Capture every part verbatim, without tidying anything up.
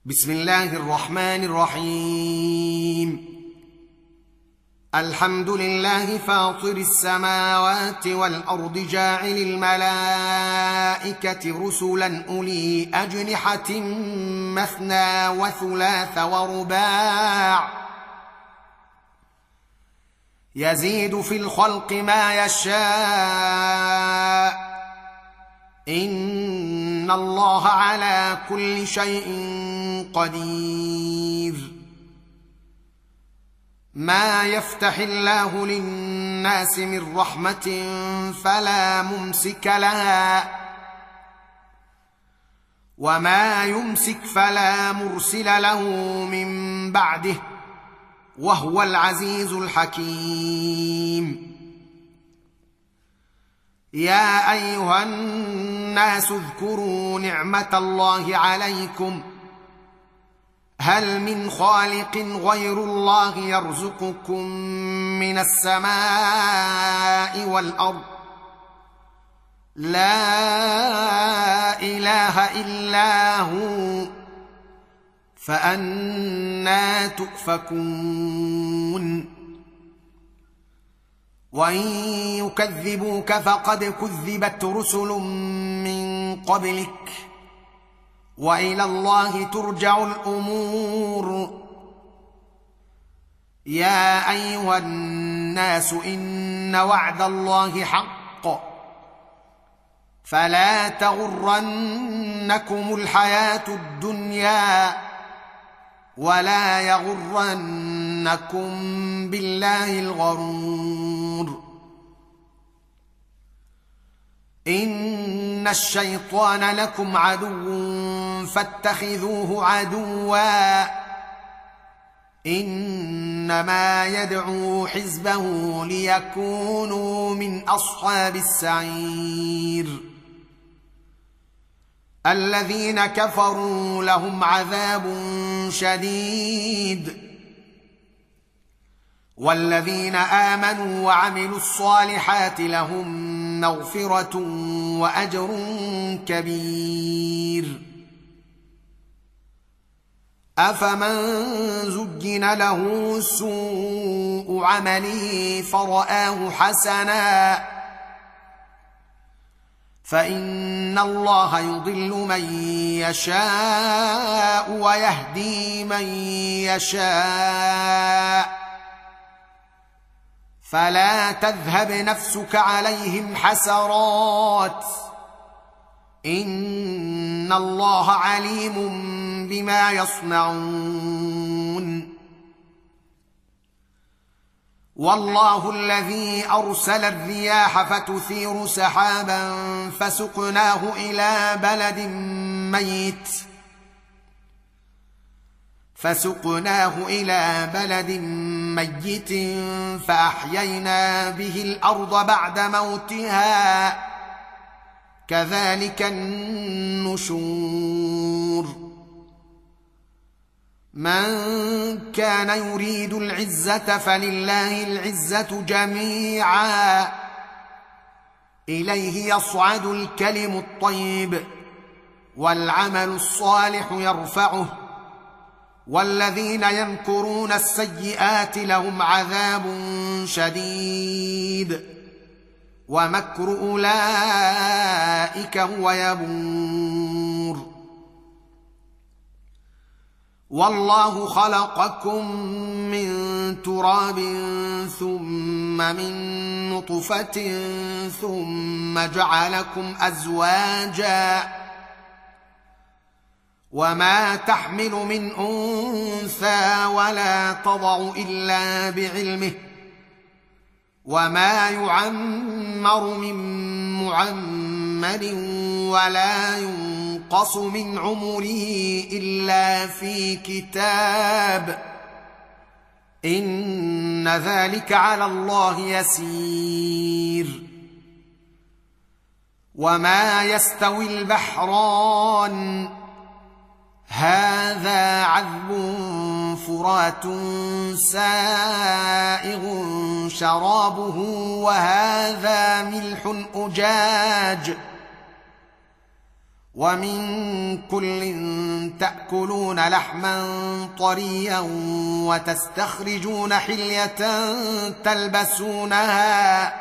بسم الله الرحمن الرحيم. الحمد لله فاطر السماوات والأرض جاعل الملائكة رسلا أولي أجنحة مثنى وثلاث ورباع يزيد في الخلق ما يشاء إن الله على كل شيء قدير. ما يفتح الله للناس من رحمة فلا ممسك لها وما يمسك فلا مرسل له من بعده وهو العزيز الحكيم. يا أيها الناس اذكروا نعمة الله عليكم هل من خالق غير الله يرزقكم من السماء والأرض لا إله إلا هو فأنى تؤفكون. وإن يكذبوك فقد كذبت رسل من قبلك وإلى الله ترجع الأمور. يا أيها الناس إن وعد الله حق فلا تغرنكم الحياة الدنيا ولا يغرنكم بالله الغرور. إن الشيطان لكم عدو فاتخذوه عدوا إنما يدعو حزبه ليكونوا من أصحاب السعير. الذين كفروا لهم عذاب شديد والذين آمنوا وعملوا الصالحات لهم مغفرة وأجر كبير. أفمن زين له سوء عمله فرآه حسنا فإن الله يضل من يشاء ويهدي من يشاء فلا تذهب نفسك عليهم حسرات إن الله عليم بما يصنعون. والله الذي أرسل الرياح فتثير سحابا فسقناه إلى بلد ميت فسقناه إلى بلد ميت فأحيينا به الأرض بعد موتها كذلك النشور. من كان يريد العزة فلله العزة جميعا إليه يصعد الكلم الطيب والعمل الصالح يرفعه والذين يمكرون السيئات لهم عذاب شديد ومكر أولئك هو يبور. والله خلقكم من تراب ثم من نطفة ثم جعلكم أزواجا وما تحمل من أنثى ولا تضع إلا بعلمه وما يعمر من معمر ولا ينقص من عمره إلا في كتاب إن ذلك على الله يسير. وما يستوي البحران هذا عذب فرات سائغ شرابه وهذا ملح أجاج ومن كل تأكلون لحما طريا وتستخرجون حلية تلبسونها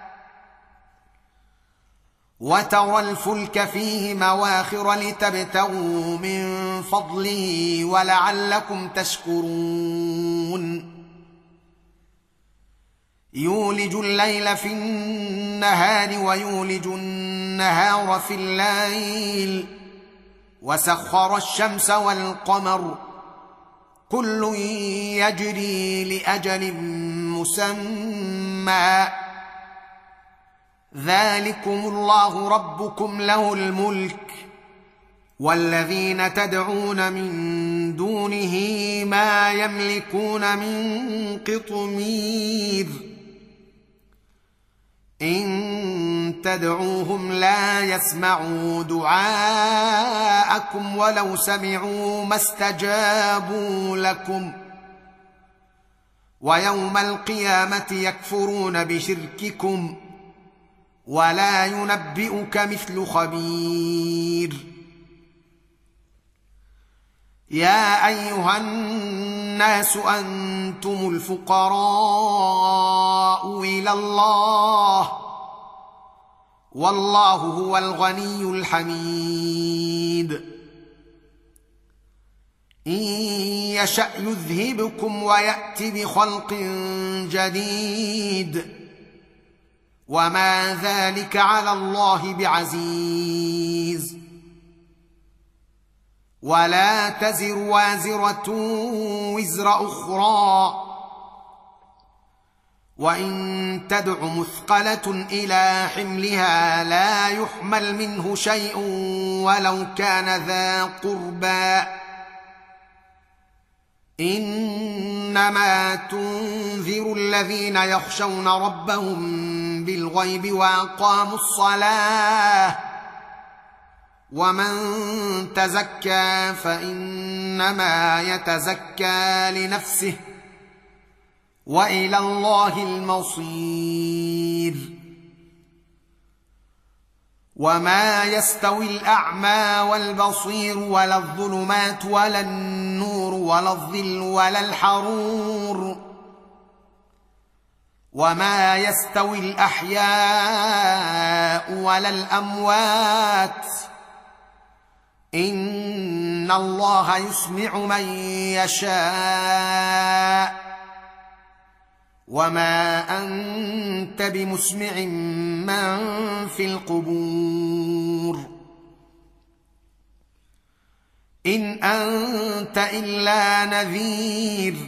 وترى الفلك فيه مواخر لتبتغوا من فضله ولعلكم تشكرون يولج الليل في النهار ويولج النهار في الليل وسخر الشمس والقمر كل يجري لأجل مسمى ذلكم الله ربكم له الملك والذين تدعون من دونه ما يملكون من قطمير إن تدعوهم لا يسمعوا دعاءكم ولو سمعوا ما استجابوا لكم ويوم القيامة يكفرون بشرككم ولا ينبئك مثل خبير يا أيها الناس أنتم الفقراء إلى الله والله هو الغني الحميد إن يشأ يذهبكم ويأت بخلق جديد وما ذلك على الله بعزيز ولا تزر وازرة وزر أخرى وإن تدع مثقلة إلى حملها لا يحمل منه شيء ولو كان ذا قربى إنما تنذر الذين يخشون ربهم بالغيب وأقاموا الصلاة ومن تزكى فإنما يتزكى لنفسه وإلى الله المصير وما يستوي الأعمى والبصير ولا الظلمات ولا النور ولا الظل ولا الحرور وما يستوي الأحياء ولا الأموات إن الله يسمع من يشاء وما أنت بمسمع من في القبور إن أنت إلا نذير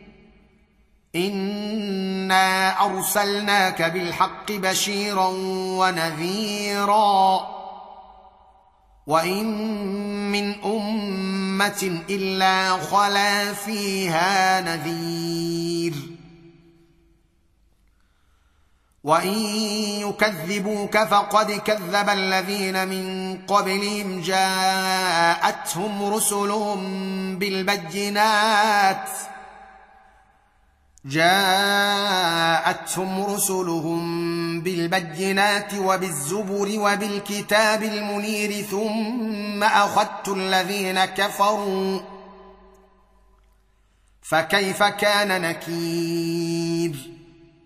إنا أرسلناك بالحق بشيرا ونذيرا وإن من أمة إلا خلا فيها نذير وإن يكذبوك فقد كذب الذين من قبلهم جاءتهم رسلهم بالبينات جاءتهم رسلهم بالبينات وبالزبر وبالكتاب المنير ثم أخذت الذين كفروا فكيف كان نكير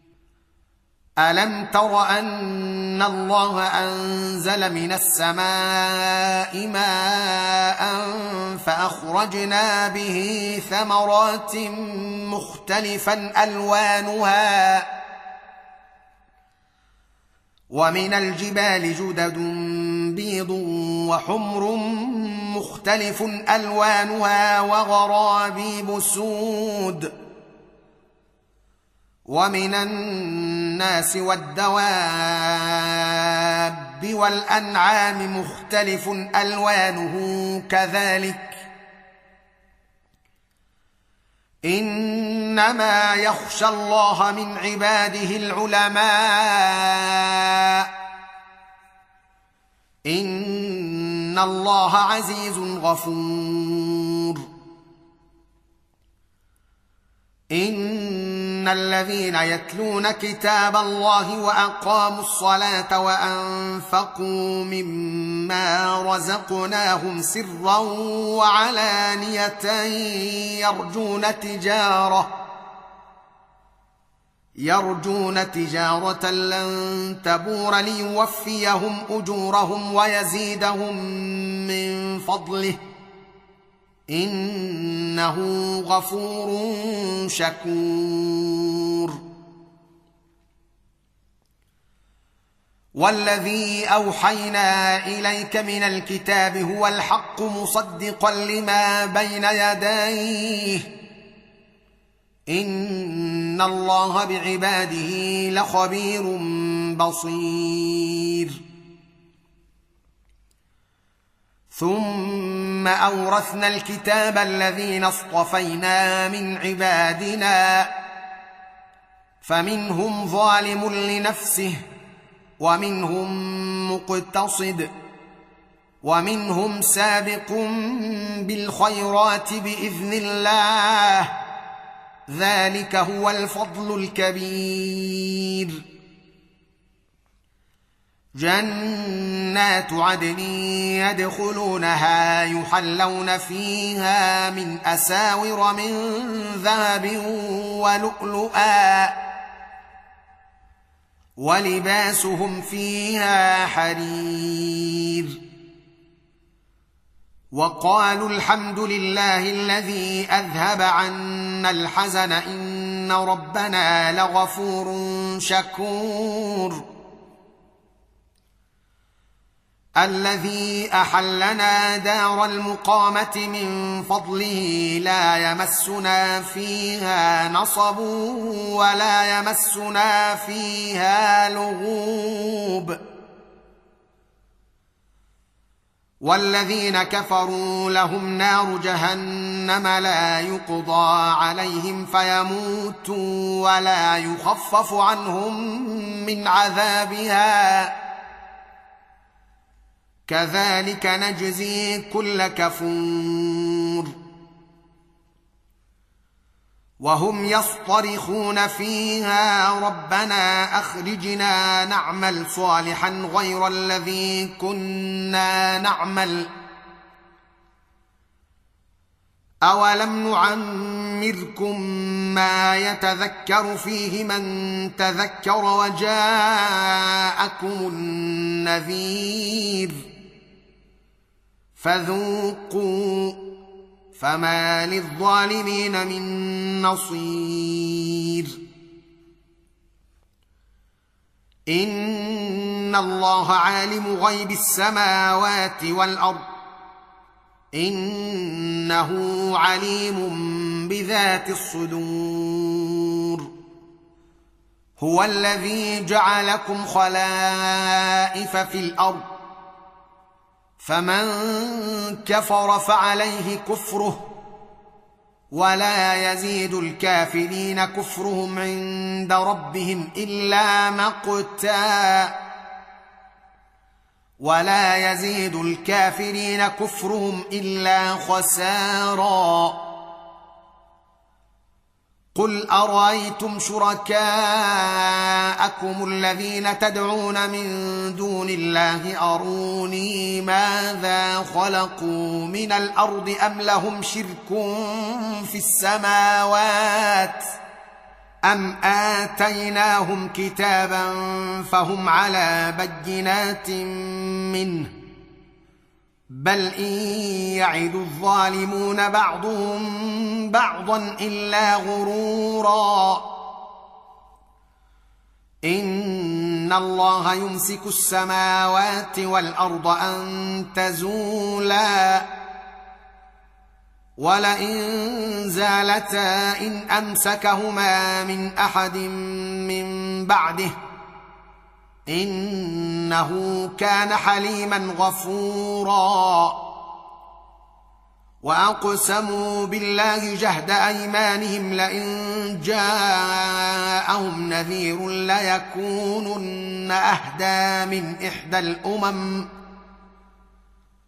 ألم تر أن الله أنزل من السماء ماء فأخرجنا به ثمرات مختلفا ألوانها ومن الجبال جدد بيض وحمر مختلف ألوانها وغرابيب سود ومن الناس والدواب والأنعام مختلف ألوانه كذلك إنما يخشى الله من عباده العلماء إن الله عزيز غفور إن ان الذين يتلون كتاب الله واقاموا الصلاه وانفقوا مما رزقناهم سرا وعلانيه يرجون تجاره يرجون تجاره لن تبور ليوفيهم اجورهم ويزيدهم من فضله انه غفور شكور. والذي اوحينا اليك من الكتاب هو الحق مصدقا لما بين يديه ان الله بعباده لخبير بصير. ثم اورثنا الكتاب الذين اصطفينا من عبادنا فمنهم ظالم لنفسه ومنهم مقتصد ومنهم سابق بالخيرات باذن الله ذلك هو الفضل الكبير. جنات عدن يدخلونها يحلون فيها من أساور من ذهب ولؤلؤا ولباسهم فيها حرير. وقالوا الحمد لله الذي أذهب عنا الحزن إن ربنا لغفور شكور. الذي أحلنا دار المقامة من فضله لا يمسنا فيها نصب ولا يمسنا فيها لغوب. والذين كفروا لهم نار جهنم لا يقضى عليهم فيموتوا ولا يخفف عنهم من عذابها كذلك نجزي كل كفور. وهم يصطرخون فيها ربنا أخرجنا نعمل صالحا غير الذي كنا نعمل أولم نعمركم ما يتذكر فيه من تذكر وجاءكم النذير فذوقوا فما للظالمين من نصير. إن الله عالم غيب السماوات والأرض إنه عليم بذات الصدور. هو الذي جعلكم خلائف في الأرض فمن كفر فعليه كفره ولا يزيد الكافرين كفرهم عند ربهم إلا مقتا ولا يزيد الكافرين كفرهم إلا خسارا. قل أرأيتم شركاءكم الذين تدعون من دون الله أروني ماذا خلقوا من الأرض أم لهم شرك في السماوات أم آتيناهم كتابا فهم على بينات منه بل إن يعد الظالمون بعضهم بعضا إلا غرورا. إن الله يمسك السماوات والأرض أن تزولا ولئن زالتا إن أمسكهما من أحد من بعده إنه كان حليما غفورا. وأقسموا بالله جهد أيمانهم لئن جاءهم نذير ليكونن أهدى من إحدى الأمم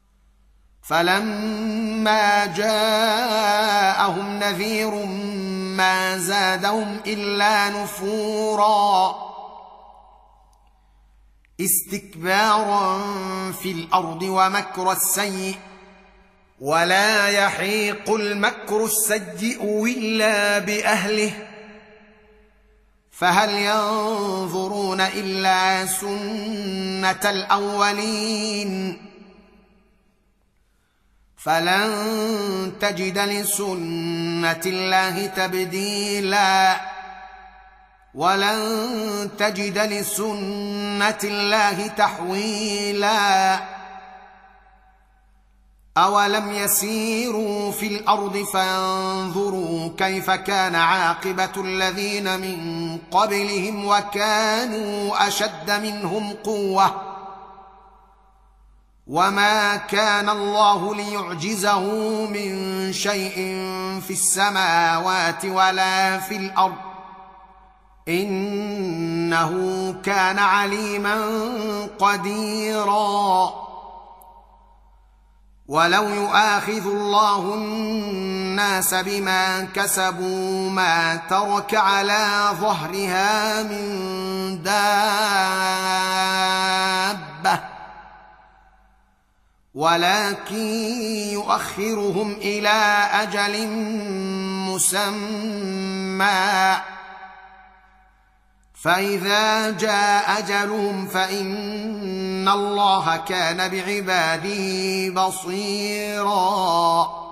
فلما جاءهم نذير ما زادهم الا نفورا استكبارا في الارض ومكر السيء ولا يحيق المكر السيء الا باهله فهل ينظرون الا سنه الاولين فلن تجد لسنه الله تبديلا ولن تجد لسنه الله تحويلا اولم يسيروا في الارض فينظروا كيف كان عاقبه الذين من قبلهم وكانوا اشد منهم قوه وما كان الله ليعجزه من شيء في السماوات ولا في الارض انه كان عليما قديرا ولو يؤاخذ الله الناس بما كسبوا ما ترك على ظهرها من دابه ولكن يؤخرهم الى اجل مسمى فاذا جاء اجلهم فان الله كان بعباده بصيرا